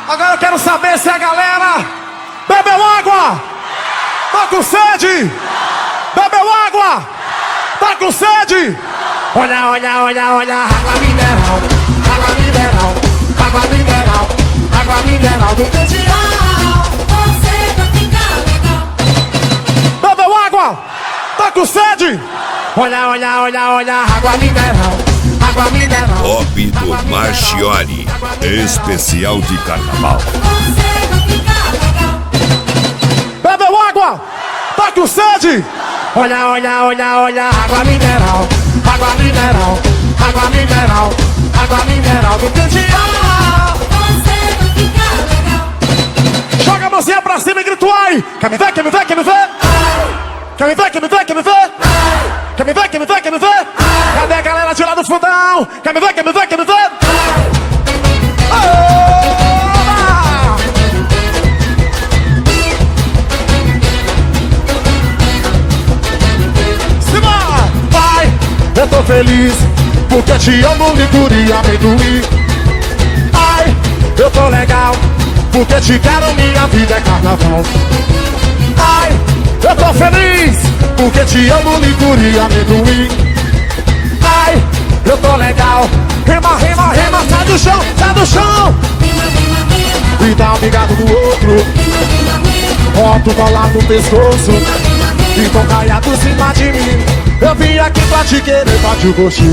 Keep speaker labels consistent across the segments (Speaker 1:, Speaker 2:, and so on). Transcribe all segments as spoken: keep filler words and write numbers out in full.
Speaker 1: Agora eu quero saber se a galera bebeu água, tá com sede? Bebeu água, tá com sede? Olha, olha, olha, olha, água mineral, água mineral, água mineral, água mineral do Candial. Você vai ficar legal. Bebeu água, tá com sede? Olha, olha, olha, olha, água mineral, água mineral.
Speaker 2: Bob do Marchiori, especial de carnaval.
Speaker 1: Você vai ficar legal. Bebeu água, tá com sede? Olha, olha, olha, olha, água mineral, água mineral, água mineral, água mineral do Candial. Você vai ficar legal. Joga a mãozinha pra cima e grita ai. Quer me ver, quer me ver, quer me ver? Quer me ver, quer me ver, quer me ver? Quer me ver, quer me ver, quer me ver? Cadê a galera de lá do fundão? Quer me ver, quer me ver, quer me ver? Simbora! Vai, eu tô feliz porque te amo, licor e amendoim. Ai, eu tô legal porque te quero, minha vida é carnaval. Ai, eu tô feliz porque te amo, licor e amendoim. Ai, eu tô legal. Rima, rima, rima, sai do chão, sai do chão. E dá um bigado do outro. Bota o colar no pescoço. Então caia por cima de mim. Eu vim aqui pra te querer, pra te gostinho.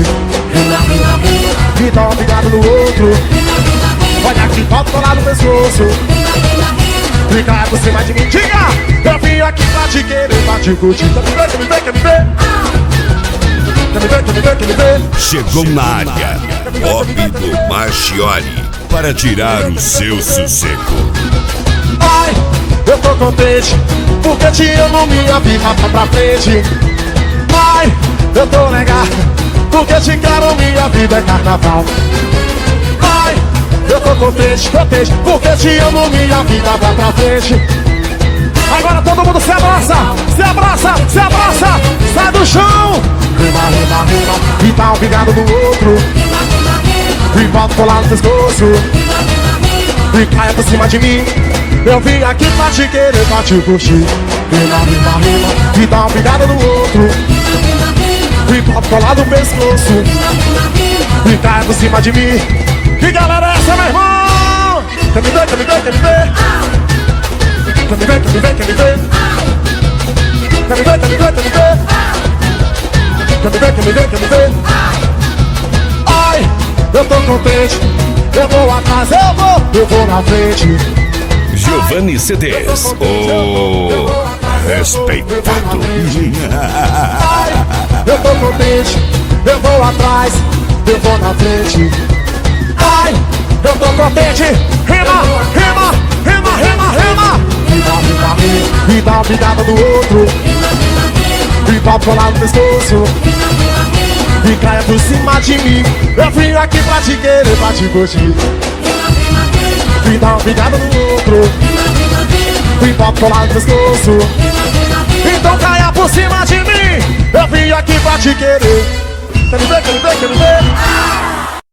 Speaker 1: E dá um bigado do outro. Olha aqui, bota o colar no pescoço. E caia por cima de mim. Diga! Eu vim aqui pra te querer, pra te curtir. Quer me ver, quer me ver, quer me ver? Quer me ver, quer me ver, quer me ver?
Speaker 2: Chegou na área, Bob do Marchiori, para tirar o seu sossego.
Speaker 1: Ai, eu tô contente, porque te amo, minha vida tá pra frente. Ai, eu tô legal, porque te quero, minha vida é carnaval. Ai, eu tô contente, contente, porque te amo, minha vida vai pra frente. Agora todo mundo se abraça, se abraça, se abraça, sai do chão. Rima, rima, rima, e dá um bigado do outro. E bota o colar no pescoço. E caia por cima de mim. Eu vim aqui pra te querer, pra te curtir. Rima, rima, rima, e dá um bigado no outro. E bota o colar no pescoço. E caia por cima de mim. Que galera é essa, meu irmão? Quer me ver, quer me ver, quer me ver? Quer me ver, quer me ver, quer me ver? Quer me ver, quer me ver, quer me ver? Quer me ver, quer me ver, quer me ver? Ai, eu tô contente. Eu vou atrás, eu vou, eu vou na frente.
Speaker 2: Giovanni C Ds, o respeitado.
Speaker 1: Ai, eu tô contente. Eu vou atrás, eu vou na frente. Ai, eu tô contente. Rima, rima, rima, rima, rima. Rima, rima, rima. E dá uma bigada do outro. E bota lá no pescoço. E caia por cima de mim. Eu vim aqui pra te querer, pra te curtir. E dá uma bigada no outro. E bota lá no pescoço. Então caia por cima de mim. Eu vim aqui pra te querer. Quer me ver, quer me ver, quer me ver?